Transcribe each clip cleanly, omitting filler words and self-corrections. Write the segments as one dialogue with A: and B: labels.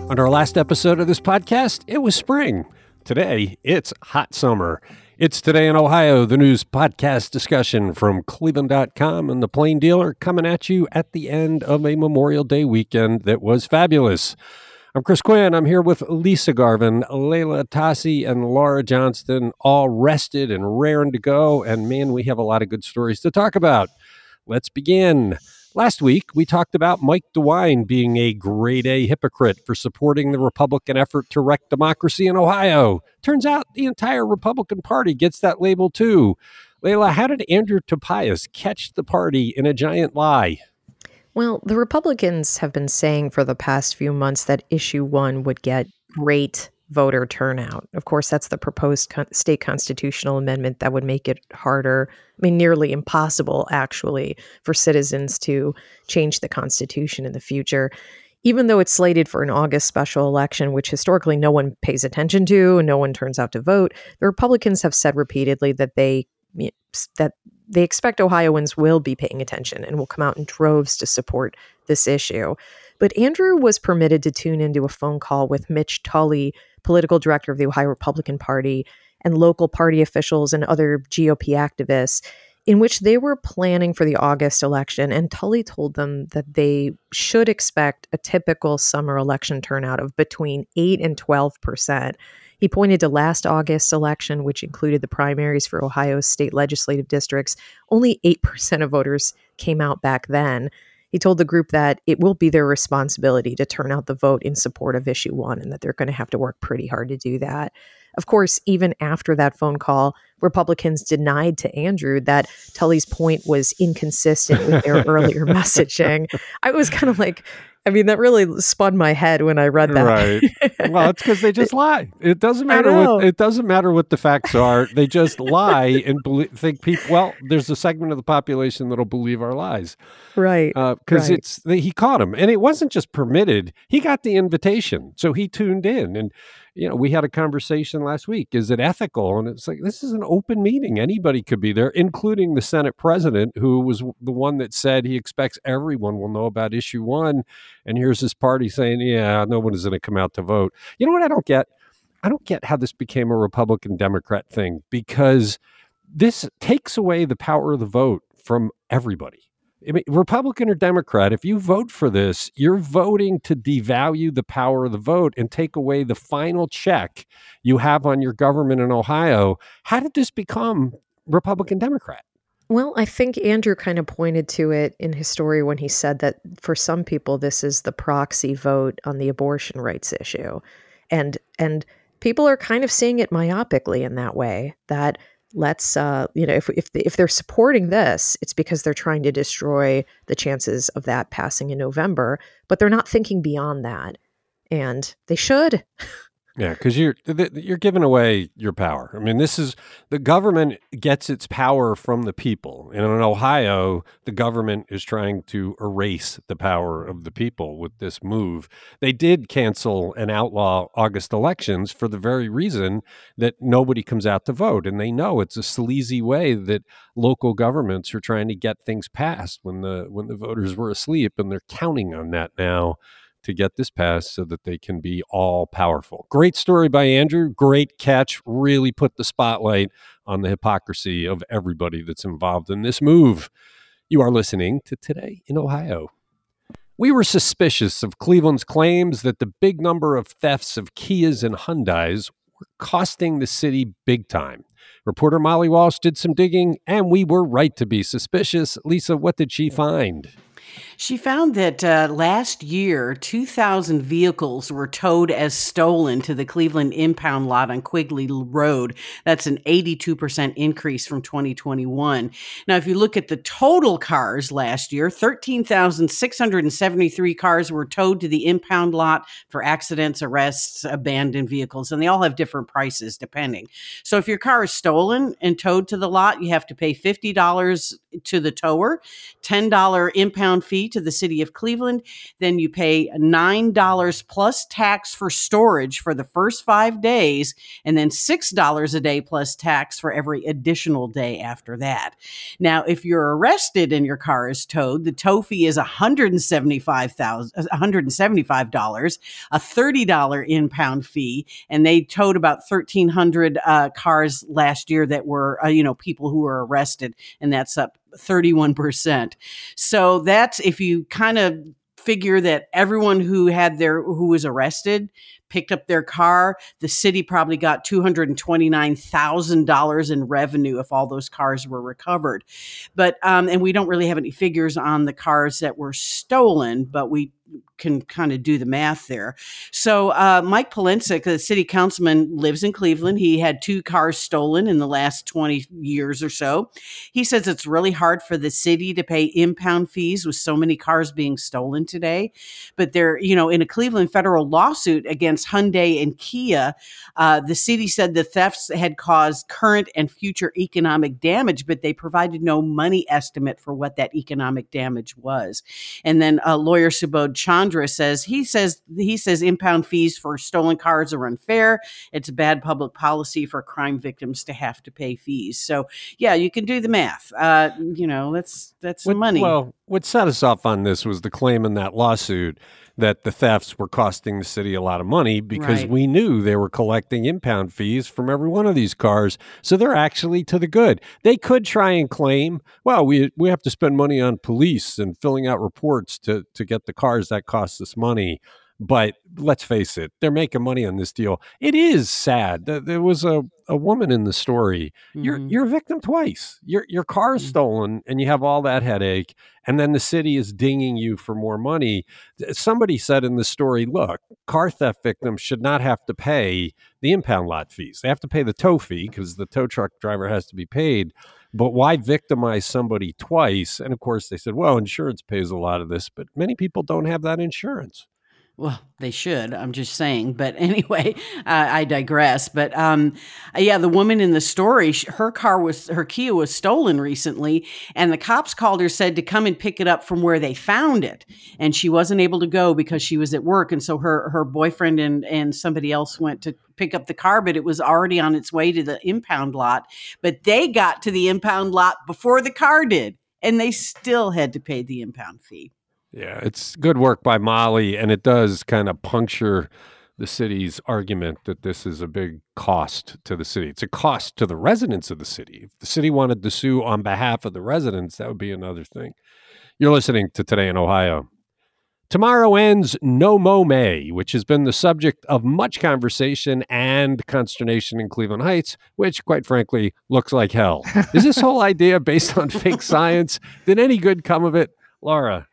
A: On our last episode of this podcast, it was spring. Today, it's hot summer. It's Today in Ohio, the news podcast discussion from Cleveland.com and The Plain Dealer, coming at you at the end of a Memorial Day weekend that was fabulous. I'm Chris Quinn. I'm here with Lisa Garvin, Layla Tassi, and Laura Johnston, all rested and raring to go. And man, we have a lot of good stories to talk about. Let's begin. Last week, we talked about Mike DeWine being a grade A hypocrite for supporting the Republican effort to wreck democracy in Ohio. Turns out the entire Republican Party gets that label too. Layla, how did Andrew Tobias catch the party in a giant lie?
B: Well, the Republicans have been saying for the past few months that Issue 1 would get great voter turnout. Of course, that's the proposed state constitutional amendment that would make it harder, nearly impossible, actually, for citizens to change the Constitution in the future. Even though it's slated for an August special election, which historically no one pays attention to and no one turns out to vote, the Republicans have said repeatedly that they expect Ohioans will be paying attention and will come out in droves to support this issue. But Andrew was permitted to tune into a phone call with Mitch Tully, political director of the Ohio Republican Party, and local party officials and other GOP activists, in which they were planning for the August election. And Tully told them that they should expect a typical summer election turnout of between 8 and 12%. He pointed to last August's election, which included the primaries for Ohio's state legislative districts. Only 8% of voters came out back then. He told the group that it will be their responsibility to turn out the vote in support of Issue 1 and that they're going to have to work pretty hard to do that. Of course, even after that phone call, Republicans denied to Andrew that Tully's point was inconsistent with their earlier messaging. I was kind of like, that really spun my head when I read that.
A: Right. Well, it's because they just lie. It doesn't matter what the facts are. They just lie and think people. Well, there's a segment of the population that'll believe our lies.
B: Right.
A: Because he caught him, and it wasn't just permitted. He got the invitation, so he tuned in. And we had a conversation last week. Is it ethical? And it's like, this is an open meeting. Anybody could be there, including the Senate president, who was the one that said he expects everyone will know about Issue 1. And here's his party saying, yeah, no one is going to come out to vote. You know what I don't get? I don't get how this became a Republican-Democrat thing, because this takes away the power of the vote from everybody. Republican or Democrat, if you vote for this, you're voting to devalue the power of the vote and take away the final check you have on your government in Ohio. How did this become Republican-Democrat?
B: Well, I think Andrew kind of pointed to it in his story when he said that for some people, this is the proxy vote on the abortion rights issue. And people are kind of seeing it myopically in that way, that let's, if they're supporting this, it's because they're trying to destroy the chances of that passing in November, but they're not thinking beyond that. And they should.
A: Yeah, because you're giving away your power. This is, the government gets its power from the people. And in Ohio, the government is trying to erase the power of the people with this move. They did cancel and outlaw August elections for the very reason that nobody comes out to vote. And they know it's a sleazy way that local governments are trying to get things passed when the voters were asleep, and they're counting on that now to get this passed so that they can be all powerful. Great story by Andrew. Great catch. Really put the spotlight on the hypocrisy of everybody that's involved in this move. You are listening to Today in Ohio. We were suspicious of Cleveland's claims that the big number of thefts of Kias and Hyundais were costing the city big time. Reporter Molly Walsh did some digging, and we were right to be suspicious. Lisa, what did she find?
C: She found that last year, 2,000 vehicles were towed as stolen to the Cleveland impound lot on Quigley Road. That's an 82% increase from 2021. Now, if you look at the total cars last year, 13,673 cars were towed to the impound lot for accidents, arrests, abandoned vehicles, and they all have different prices depending. So if your car is stolen and towed to the lot, you have to pay $50 to the tower, $10 impound fee fee to the city of Cleveland. Then you pay $9 plus tax for storage for the first 5 days, and then $6 a day plus tax for every additional day after that. Now, if you're arrested and your car is towed, the tow fee is $175, a $30 impound fee, and they towed about 1,300 cars last year that were, people who were arrested, and that's up 31%. So that's, if you kind of figure that everyone who was arrested picked up their car, the city probably got $229,000 in revenue if all those cars were recovered. But and we don't really have any figures on the cars that were stolen, but we can kind of do the math there. So Mike Polensek, the city councilman, lives in Cleveland. He had 2 cars stolen in the last 20 years or so. He says it's really hard for the city to pay impound fees with so many cars being stolen today. But they're, in a Cleveland federal lawsuit against Hyundai and Kia, the city said the thefts had caused current and future economic damage, but they provided no money estimate for what that economic damage was. And then lawyer Subodh Chandra says impound fees for stolen cars are unfair. It's a bad public policy for crime victims to have to pay fees. So yeah, you can do the math. That's some money.
A: Well, what set us off on this was the claim in that lawsuit that the thefts were costing the city a lot of money because we knew they were collecting impound fees from every one of these cars. So they're actually to the good. They could try and claim, well, we have to spend money on police and filling out reports to get the cars that cost us money. But let's face it, they're making money on this deal. It is sad. There was a woman in the story. Mm-hmm. You're a victim twice. Your car is stolen and you have all that headache. And then the city is dinging you for more money. Somebody said in the story, look, car theft victims should not have to pay the impound lot fees. They have to pay the tow fee because the tow truck driver has to be paid. But why victimize somebody twice? And of course, they said, well, insurance pays a lot of this, but many people don't have that insurance.
C: Well, they should. I'm just saying. But anyway, I digress. But the woman in the story, her Kia was stolen recently, and the cops called her, said to come and pick it up from where they found it. And she wasn't able to go because she was at work. And so her boyfriend and somebody else went to pick up the car, but it was already on its way to the impound lot. But they got to the impound lot before the car did, and they still had to pay the impound fee.
A: Yeah, it's good work by Molly, and it does kind of puncture the city's argument that this is a big cost to the city. It's a cost to the residents of the city. If the city wanted to sue on behalf of the residents, that would be another thing. You're listening to Today in Ohio. Tomorrow ends No Mow May, which has been the subject of much conversation and consternation in Cleveland Heights, which, quite frankly, looks like hell. Is this whole idea based on fake science? Did any good come of it? Laura?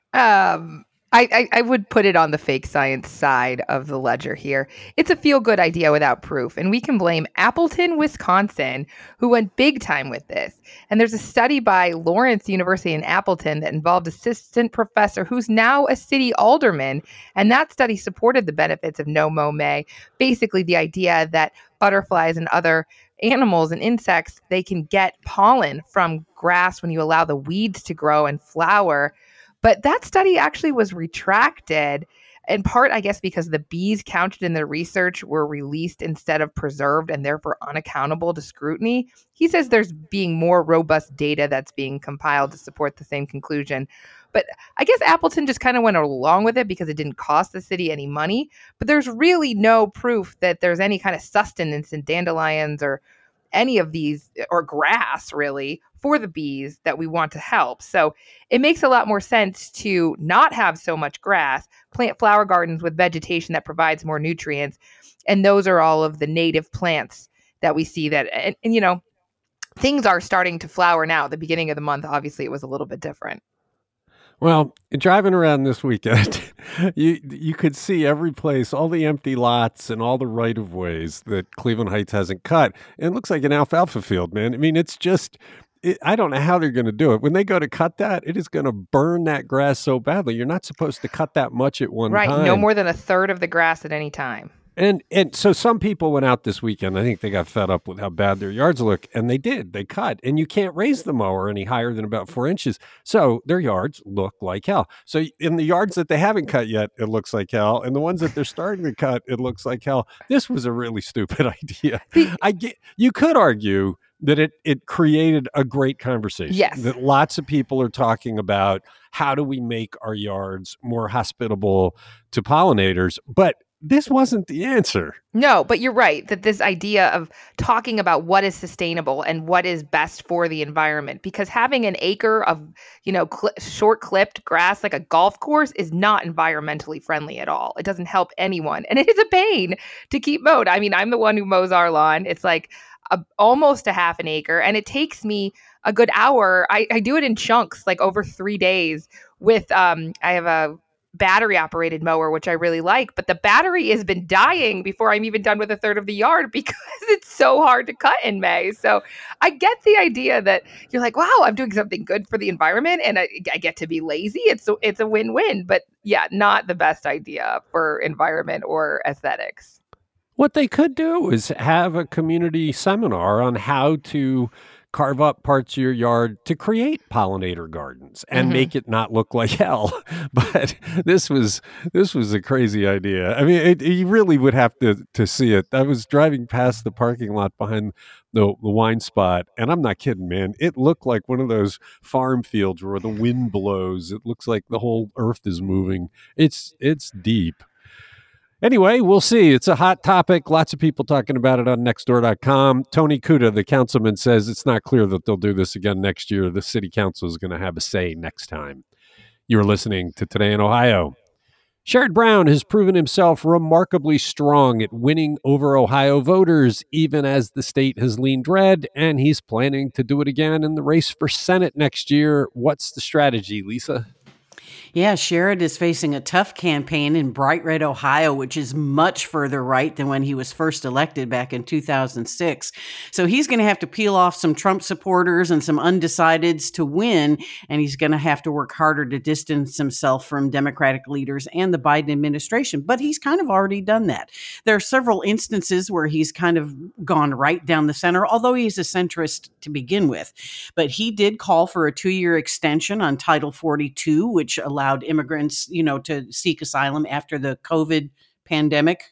D: I would put it on the fake science side of the ledger here. It's a feel-good idea without proof, and we can blame Appleton, Wisconsin, who went big time with this. And there's a study by Lawrence University in Appleton that involved assistant professor who's now a city alderman, and that study supported the benefits of No Mow May. Basically, the idea that butterflies and other animals and insects, they can get pollen from grass when you allow the weeds to grow and flower. But that study actually was retracted, in part, I guess, because the bees counted in the research were released instead of preserved and therefore unaccountable to scrutiny. He says there's being more robust data that's being compiled to support the same conclusion. But I guess Appleton just kind of went along with it because it didn't cost the city any money. But there's really no proof that there's any kind of sustenance in dandelions or any of these, or grass really, for the bees that we want to help. So it makes a lot more sense to not have so much grass, plant flower gardens with vegetation that provides more nutrients. And those are all of the native plants that we see that, and things are starting to flower now. At the beginning of the month, obviously, it was a little bit different.
A: Well, driving around this weekend, you could see every place, all the empty lots and all the right-of-ways that Cleveland Heights hasn't cut. And it looks like an alfalfa field, man. I mean, it's just, I don't know how they're going to do it. When they go to cut that, it is going to burn that grass so badly. You're not supposed to cut that much at one time.
D: Right, no more than a third of the grass at any time.
A: And so some people went out this weekend. I think they got fed up with how bad their yards look, and they did. They cut, and you can't raise the mower any higher than about 4 inches. So their yards look like hell. So in the yards that they haven't cut yet, it looks like hell. And the ones that they're starting to cut, it looks like hell. This was a really stupid idea. You could argue that it created a great conversation.
D: Yes.
A: That lots of people are talking about how do we make our yards more hospitable to pollinators, but this wasn't the answer.
D: No, but you're right that this idea of talking about what is sustainable and what is best for the environment, because having an acre of, short clipped grass like a golf course is not environmentally friendly at all. It doesn't help anyone. And it is a pain to keep mowed. I mean, I'm the one who mows our lawn. It's like almost a half an acre, and it takes me a good hour. I do it in chunks, like over 3 days with, I have a battery operated mower, which I really like, but the battery has been dying before I'm even done with a third of the yard because it's so hard to cut in May. So I get the idea that you're like, wow, I'm doing something good for the environment and I get to be lazy. It's a win-win, but yeah, not the best idea for environment or aesthetics.
A: What they could do is have a community seminar on how to carve up parts of your yard to create pollinator gardens and make it not look like hell. But this was a crazy idea. I mean, you really would have to see it. I was driving past the parking lot behind the wine spot, and I'm not kidding, man. It looked like one of those farm fields where the wind blows. It looks like the whole earth is moving. It's deep. Anyway, we'll see. It's a hot topic. Lots of people talking about it on nextdoor.com. Tony Kuda, the councilman, says it's not clear that they'll do this again next year. The city council is going to have a say next time. You're listening to Today in Ohio. Sherrod Brown has proven himself remarkably strong at winning over Ohio voters, even as the state has leaned red, and he's planning to do it again in the race for Senate next year. What's the strategy, Lisa?
C: Yeah, Sherrod is facing a tough campaign in bright red Ohio, which is much further right than when he was first elected back in 2006. So he's going to have to peel off some Trump supporters and some undecideds to win, and he's going to have to work harder to distance himself from Democratic leaders and the Biden administration. But he's kind of already done that. There are several instances where he's kind of gone right down the center, although he's a centrist to begin with. But he did call for a 2-year extension on Title 42, which allowed immigrants, to seek asylum after the COVID pandemic.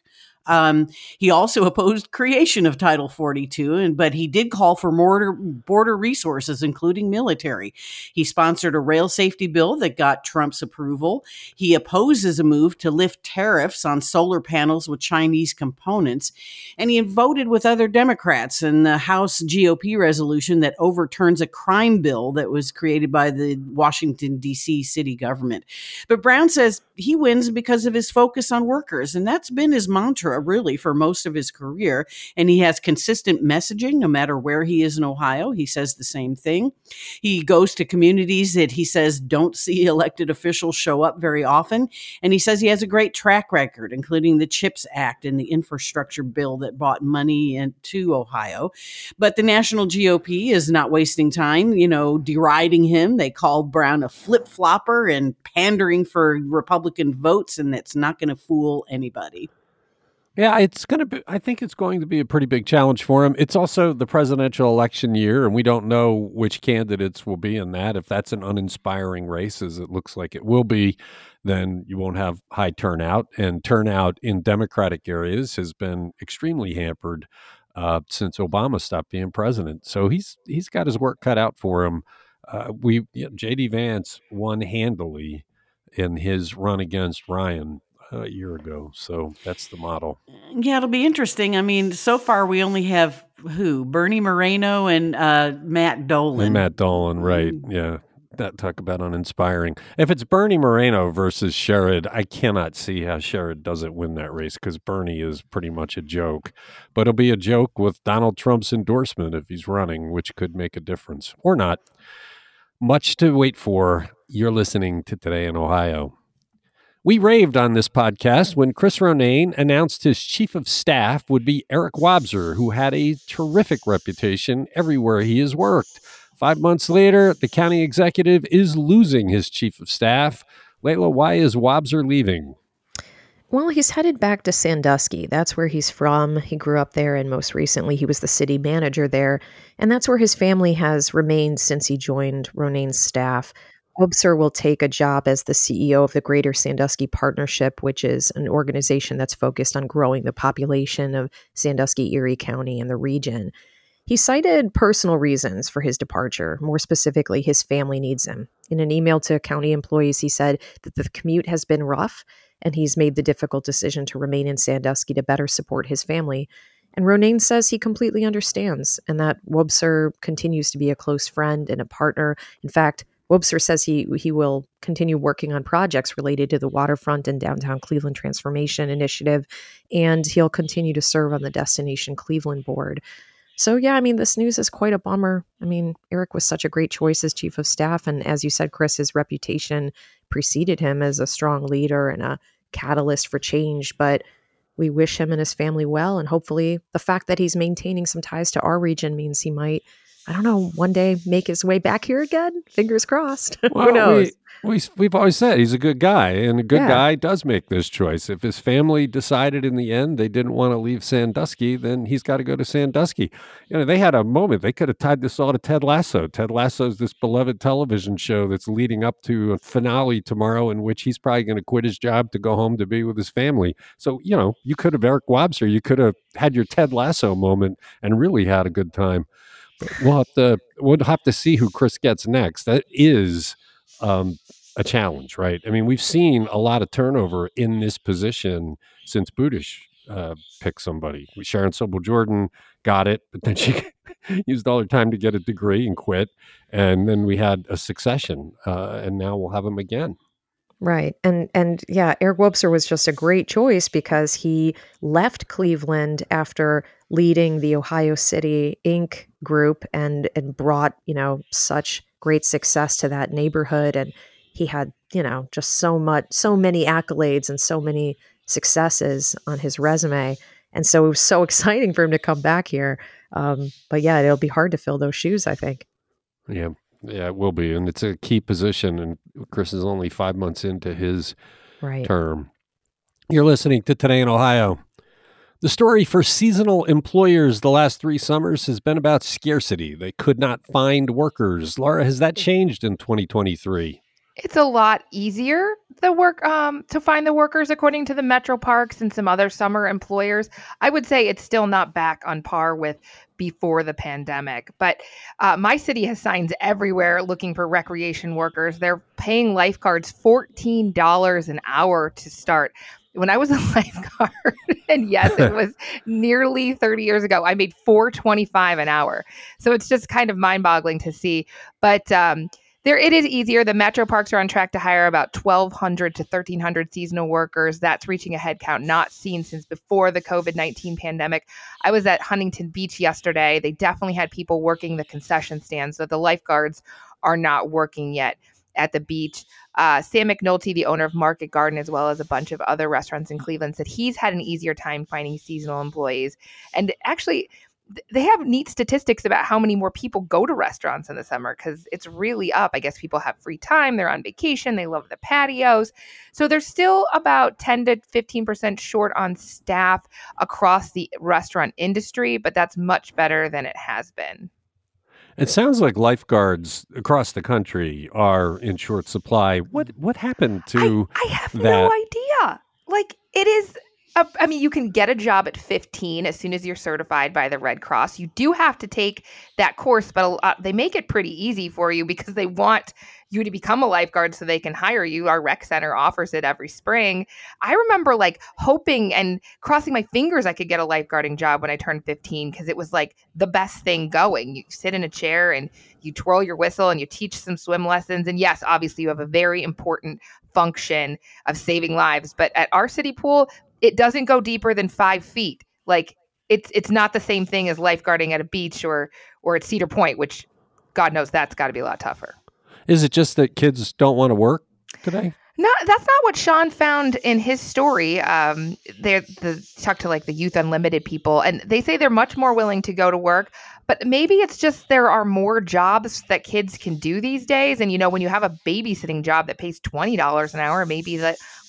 C: He also opposed creation of Title 42, but he did call for more border resources, including military. He sponsored a rail safety bill that got Trump's approval. He opposes a move to lift tariffs on solar panels with Chinese components. And he voted with other Democrats in the House GOP resolution that overturns a crime bill that was created by the Washington, D.C. city government. But Brown says he wins because of his focus on workers, and that's been his mantra really for most of his career. And he has consistent messaging no matter where he is in Ohio. He says the same thing. He goes to communities that he says don't see elected officials show up very often. And he says he has a great track record, including the CHIPS Act and the infrastructure bill that brought money into Ohio. But the national GOP is not wasting time, deriding him. They call Brown a flip-flopper and pandering for Republican votes, and that's not going to fool anybody.
A: Yeah, I think it's going to be a pretty big challenge for him. It's also the presidential election year, and we don't know which candidates will be in that. If that's an uninspiring race, as it looks like it will be, then you won't have high turnout. And turnout in Democratic areas has been extremely hampered since Obama stopped being president. So he's got his work cut out for him. J.D. Vance won handily in his run against Ryan a year ago. So that's the model.
C: Yeah, it'll be interesting. I mean, so far we only have Bernie Moreno and Matt Dolan.
A: And Matt Dolan, right. Yeah. That talk about uninspiring. If it's Bernie Moreno versus Sherrod, I cannot see how Sherrod doesn't win that race because Bernie is pretty much a joke. But it'll be a joke with Donald Trump's endorsement if he's running, which could make a difference or not. Much to wait for. You're listening to Today in Ohio. We raved on this podcast when Chris Ronayne announced his chief of staff would be Eric Wobser, who had a terrific reputation everywhere he has worked. 5 months later, the county executive is losing his chief of staff. Layla, why is Wobser leaving?
B: Well, he's headed back to Sandusky. That's where he's from. He grew up there, and most recently, he was the city manager there. And that's where his family has remained since he joined Ronayne's staff. Wobser will take a job as the CEO of the Greater Sandusky Partnership, which is an organization that's focused on growing the population of Sandusky, Erie County, and the region. He cited personal reasons for his departure. More specifically, his family needs him. In an email to county employees, he said that the commute has been rough and he's made the difficult decision to remain in Sandusky to better support his family. And Ronayne says he completely understands and that Wobser continues to be a close friend and a partner. In fact, Wobser says he will continue working on projects related to the waterfront and downtown Cleveland Transformation Initiative, and he'll continue to serve on the Destination Cleveland board. So, yeah, I mean, this news is quite a bummer. I mean, Eric was such a great choice as chief of staff. And as you said, Chris, his reputation preceded him as a strong leader and a catalyst for change. But we wish him and his family well. And hopefully the fact that he's maintaining some ties to our region means he might, I don't know, one day make his way back here again. Fingers crossed.
A: Well,
B: who knows?
A: We've always said he's a good guy, and a good guy does make this choice. If his family decided in the end they didn't want to leave Sandusky, then he's got to go to Sandusky. You know, they had a moment. They could have tied this all to Ted Lasso. Ted Lasso's this beloved television show that's leading up to a finale tomorrow in which he's probably going to quit his job to go home to be with his family. So, you know, you could have Eric Wobser. You could have had your Ted Lasso moment and really had a good time. We'll have to see who Chris gets next. That is a challenge, right? I mean, we've seen a lot of turnover in this position since Budish picked somebody. Sharon Sobel Jordan got it, but then she used all her time to get a degree and quit. And then we had a succession, and now we'll have him again.
B: Right. And yeah, Eric Wobser was just a great choice because he left Cleveland after leading the Ohio City Inc. group and brought, you know, such great success to that neighborhood. And he had, you know, just so many accolades and so many successes on his resume. And so it was so exciting for him to come back here. But yeah, it'll be hard to fill those shoes, I think.
A: Yeah. Yeah, it will be. And it's a key position. And Chris is only 5 months into his term. You're listening to Today in Ohio. The story for seasonal employers the last 3 summers has been about scarcity. They could not find workers. Laura, has that changed in 2023?
D: It's a lot easier to find the workers, according to the Metro Parks and some other summer employers. I would say it's still not back on par with before the pandemic. But my city has signs everywhere looking for recreation workers. They're paying lifeguards $14 an hour to start. When I was a lifeguard, and yes, it was nearly 30 years ago, I made $4.25 an hour. So it's just kind of mind-boggling to see. But it is easier. The Metro Parks are on track to hire about 1,200 to 1,300 seasonal workers. That's reaching a headcount not seen since before the COVID-19 pandemic. I was at Huntington Beach yesterday. They definitely had people working the concession stands, so the lifeguards are not working yet at the beach. Sam McNulty, the owner of Market Garden, as well as a bunch of other restaurants in Cleveland, said he's had an easier time finding seasonal employees. And actually, they have neat statistics about how many more people go to restaurants in the summer because it's really up. I guess people have free time. They're on vacation. They love the patios. So they're still about 10 to 15% short on staff across the restaurant industry, but that's much better than it has been.
A: It sounds like lifeguards across the country are in short supply. What happened to
D: I have
A: that?
D: No idea. Like, it is... I mean, you can get a job at 15 as soon as you're certified by the Red Cross. You do have to take that course, but they make it pretty easy for you because they want you to become a lifeguard so they can hire you. Our rec center offers it every spring. I remember like hoping and crossing my fingers I could get a lifeguarding job when I turned 15 because it was like the best thing going. You sit in a chair and you twirl your whistle and you teach some swim lessons. And yes, obviously you have a very important function of saving lives. But at our city pool, it doesn't go deeper than 5 feet. Like it's not the same thing as lifeguarding at a beach or at Cedar Point, which God knows that's got to be a lot tougher.
A: Is it just that kids don't want to work today?
D: No, that's not what Sean found in his story. They talked to like the Youth Unlimited people, and they say they're much more willing to go to work. But maybe it's just there are more jobs that kids can do these days. And, you know, when you have a babysitting job that pays $20 an hour, maybe that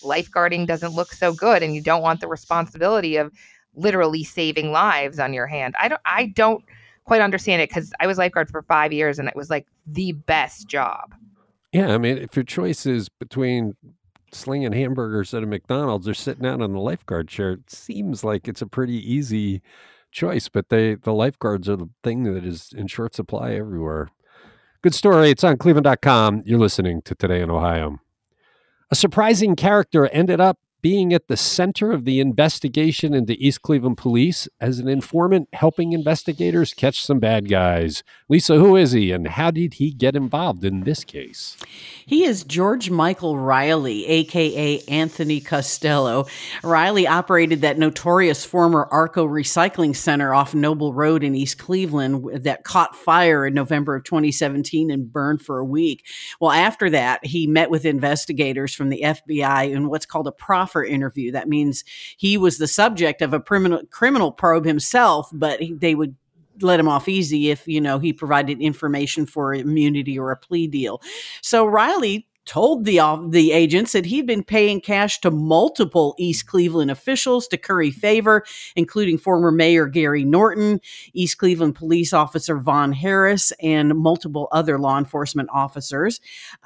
D: lifeguarding doesn't look so good and you don't want the responsibility of literally saving lives on your hand. I don't quite understand it, because I was lifeguard for 5 years and it was like the best job.
A: Yeah, I mean, if your choice is between slinging hamburgers at a McDonald's or sitting out on the lifeguard chair, it seems like it's a pretty easy choice, but the lifeguards are the thing that is in short supply everywhere. Good story. It's on Cleveland.com. You're listening to Today in Ohio. A surprising character ended up being at the center of the investigation into East Cleveland police as an informant helping investigators catch some bad guys. Lisa, who is he and how did he get involved in this case?
C: He is George Michael Riley, a.k.a. Anthony Costello. Riley operated that notorious former Arco Recycling Center off Noble Road in East Cleveland that caught fire in November of 2017 and burned for a week. Well, after that, he met with investigators from the FBI in what's called a proffer interview. That means he was the subject of a criminal probe himself, but they would let him off easy if, he provided information for immunity or a plea deal. So Riley told the agents that he'd been paying cash to multiple East Cleveland officials to curry favor, including former Mayor Gary Norton, East Cleveland police officer Von Harris, and multiple other law enforcement officers.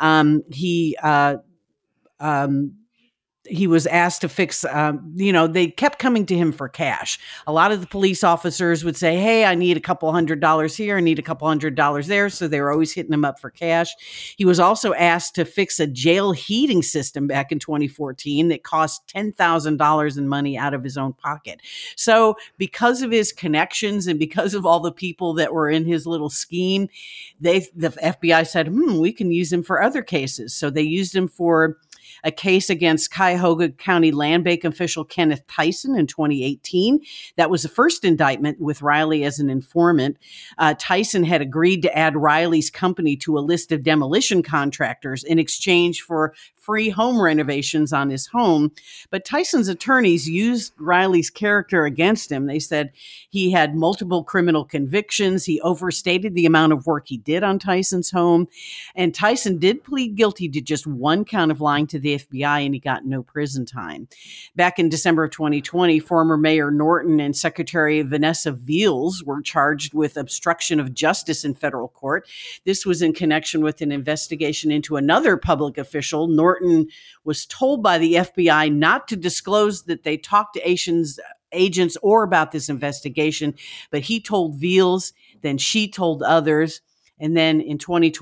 C: He was asked to fix, they kept coming to him for cash. A lot of the police officers would say, hey, I need a couple $100 here. I need a couple $100 there. So they were always hitting him up for cash. He was also asked to fix a jail heating system back in 2014 that cost $10,000 in money out of his own pocket. So because of his connections and because of all the people that were in his little scheme, the FBI said, we can use him for other cases. So they used him for a case against Cuyahoga County Land Bank official Kenneth Tyson in 2018. That was the first indictment with Riley as an informant. Tyson had agreed to add Riley's company to a list of demolition contractors in exchange for free home renovations on his home. But Tyson's attorneys used Riley's character against him. They said he had multiple criminal convictions. He overstated the amount of work he did on Tyson's home. And Tyson did plead guilty to just one count of lying to the FBI, and he got no prison time. Back in December of 2020, former Mayor Norton and Secretary Vanessa Veals were charged with obstruction of justice in federal court. This was in connection with an investigation into another public official. Norton was told by the FBI not to disclose that they talked to agents or about this investigation, but he told Veals, then she told others. And then in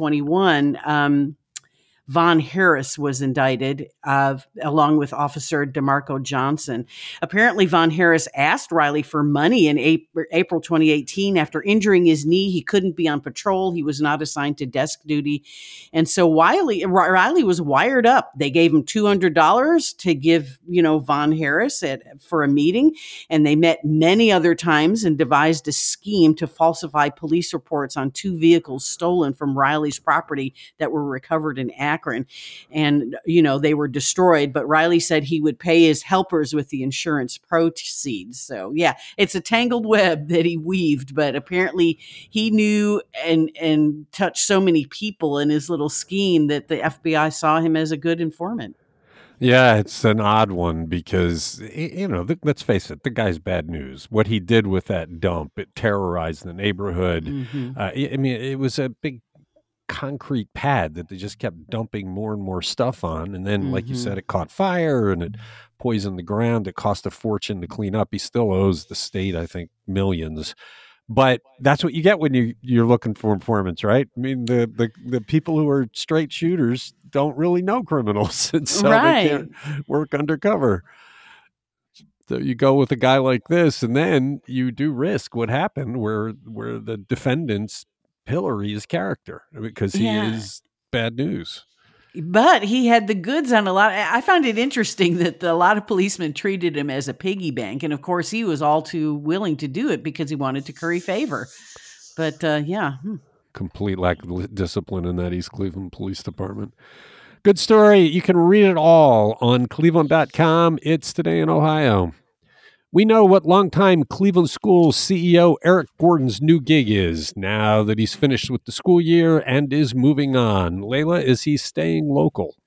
C: 2021, Von Harris was indicted along with Officer DeMarco Johnson. Apparently, Von Harris asked Riley for money in April 2018. After injuring his knee, he couldn't be on patrol. He was not assigned to desk duty. And so Riley was wired up. They gave him $200 to give, Von Harris for a meeting. And they met many other times and devised a scheme to falsify police reports on 2 vehicles stolen from Riley's property that were recovered in Akron. And, they were destroyed, but Riley said he would pay his helpers with the insurance proceeds. So yeah, it's a tangled web that he weaved, but apparently he knew and touched so many people in his little scheme that the FBI saw him as a good informant.
A: Yeah, it's an odd one because, let's face it, the guy's bad news. What he did with that dump, it terrorized the neighborhood. Mm-hmm. It was a big concrete pad that they just kept dumping more and more stuff on. And then, like you said, it caught fire and it poisoned the ground. It cost a fortune to clean up. He still owes the state, I think, millions. But that's what you get when you're looking for informants, right? I mean, the people who are straight shooters don't really know criminals, and so they can't work undercover. So you go with a guy like this, and then you do risk what happened, where the defendants pillory his character because he is bad news.
C: But he had the goods on a lot. I found it interesting that a lot of policemen treated him as a piggy bank. And of course, he was all too willing to do it because he wanted to curry favor. But
A: complete lack of discipline in that East Cleveland Police Department. Good story. You can read it all on Cleveland.com. It's Today in Ohio. We know what longtime Cleveland Schools CEO Eric Gordon's new gig is now that he's finished with the school year and is moving on. Layla, is he staying local?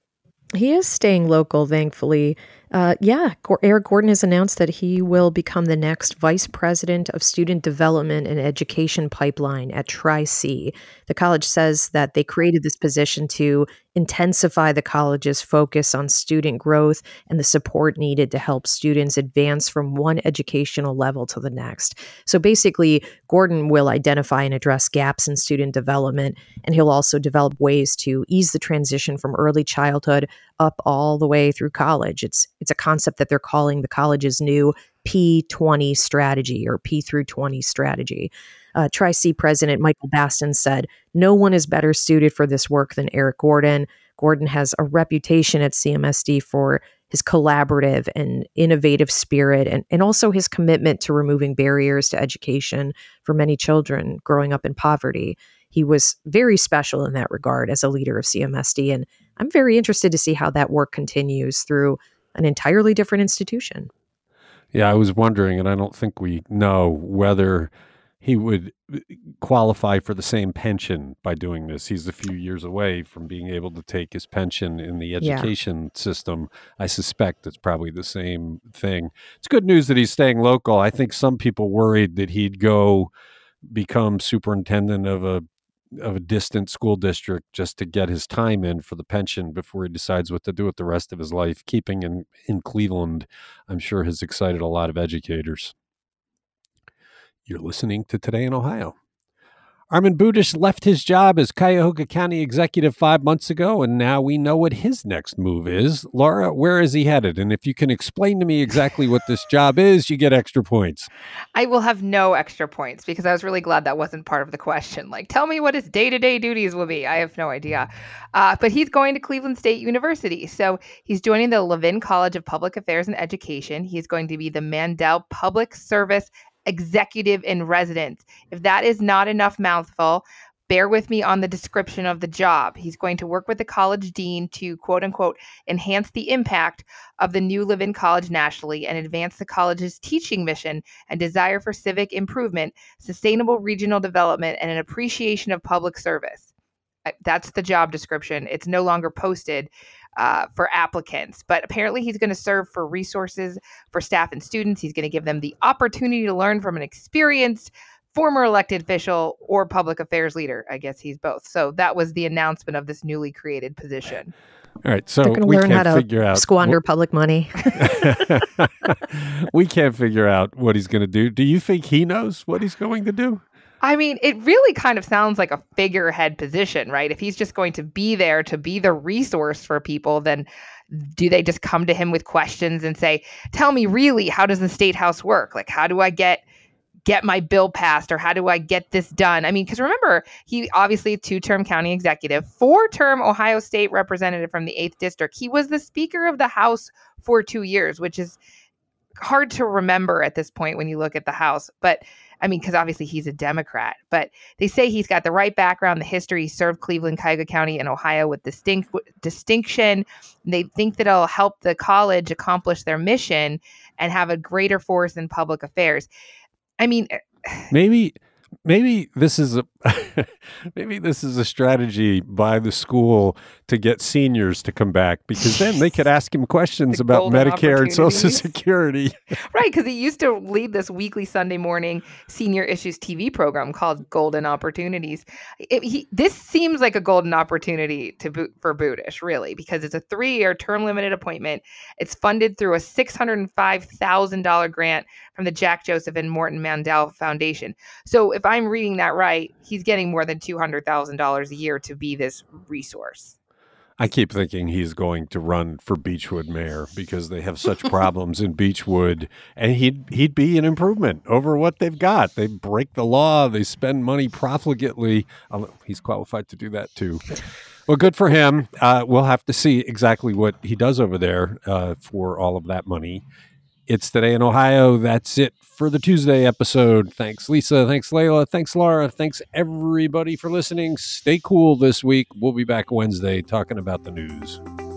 B: He is staying local, thankfully. Eric Gordon has announced that he will become the next vice president of student development and education pipeline at Tri-C. The college says that they created this position to intensify the college's focus on student growth and the support needed to help students advance from one educational level to the next. So basically, Gordon will identify and address gaps in student development, and he'll also develop ways to ease the transition from early childhood up all the way through college. It's a concept that they're calling the college's new P20 strategy, or P through 20 strategy. Tri-C President Michael Baston said, "No one is better suited for this work than Eric Gordon. Gordon has a reputation at CMSD for his collaborative and innovative spirit, and also his commitment to removing barriers to education for many children growing up in poverty. He was very special in that regard as a leader of CMSD, and I'm very interested to see how that work continues through an entirely different institution."
A: Yeah, I was wondering, and I don't think we know whether he would qualify for the same pension by doing this. He's a few years away from being able to take his pension in the education system. I suspect it's probably the same thing. It's good news that he's staying local. I think some people worried that he'd go become superintendent of a distant school district just to get his time in for the pension before he decides what to do with the rest of his life. Keeping in Cleveland, I'm sure, has excited a lot of educators. You're listening to Today in Ohio. Armin Budish left his job as Cuyahoga County executive 5 months ago, and now we know what his next move is. Laura, where is he headed? And if you can explain to me exactly what this job is, you get extra points.
D: I will have no extra points because I was really glad that wasn't part of the question. Like, tell me what his day-to-day duties will be. I have no idea. But he's going to Cleveland State University. So he's joining the Levin College of Public Affairs and Education. He's going to be the Mandel Public Service Executive in Residence. If that is not enough mouthful, bear with me on the description of the job. He's going to work with the college dean to, quote unquote, enhance the impact of the new Levin College nationally and advance the college's teaching mission and desire for civic improvement, sustainable regional development, and an appreciation of public service. That's the job description. It's no longer posted for applicants, but apparently he's going to serve for resources for staff and students. He's going to give them the opportunity to learn from an experienced former elected official or public affairs leader. I guess he's both. So that was the announcement of this newly created position.
A: All right, so
B: they're going to learn how to squander public money.
A: We can't figure out what he's going to do. Do you think he knows what he's going to do?
D: I mean, it really kind of sounds like a figurehead position, right? If he's just going to be there to be the resource for people, then do they just come to him with questions and say, tell me really, how does the State House work? Like, how do I get my bill passed, or how do I get this done? I mean, because remember, he obviously a 2-term county executive, 4-term Ohio State representative from the 8th district. He was the Speaker of the House for 2 years, which is hard to remember at this point when you look at the House. But I mean, because obviously he's a Democrat, but they say he's got the right background, the history. He served Cleveland, Cuyahoga County, and Ohio with distinction. They think that it'll help the college accomplish their mission and have a greater force in public affairs. I mean,
A: maybe this is a strategy by the school to get seniors to come back, because then they could ask him questions about Medicare and Social Security.
D: Right, because he used to lead this weekly Sunday morning senior issues TV program called Golden Opportunities. This seems like a golden opportunity for Budish, really, because it's a 3-year term limited appointment. It's funded through a $605,000 grant from the Jack Joseph and Morton Mandel Foundation. So if I'm reading that right, he's getting more than $200,000 a year to be this resource.
A: I keep thinking he's going to run for Beechwood mayor because they have such problems in Beechwood, and he'd be an improvement over what they've got. They break the law. They spend money profligately. He's qualified to do that too. Well, good for him. We'll have to see exactly what he does over there for all of that money. It's Today in Ohio. That's it for the Tuesday episode. Thanks, Lisa. Thanks, Layla. Thanks, Laura. Thanks, everybody, for listening. Stay cool this week. We'll be back Wednesday talking about the news.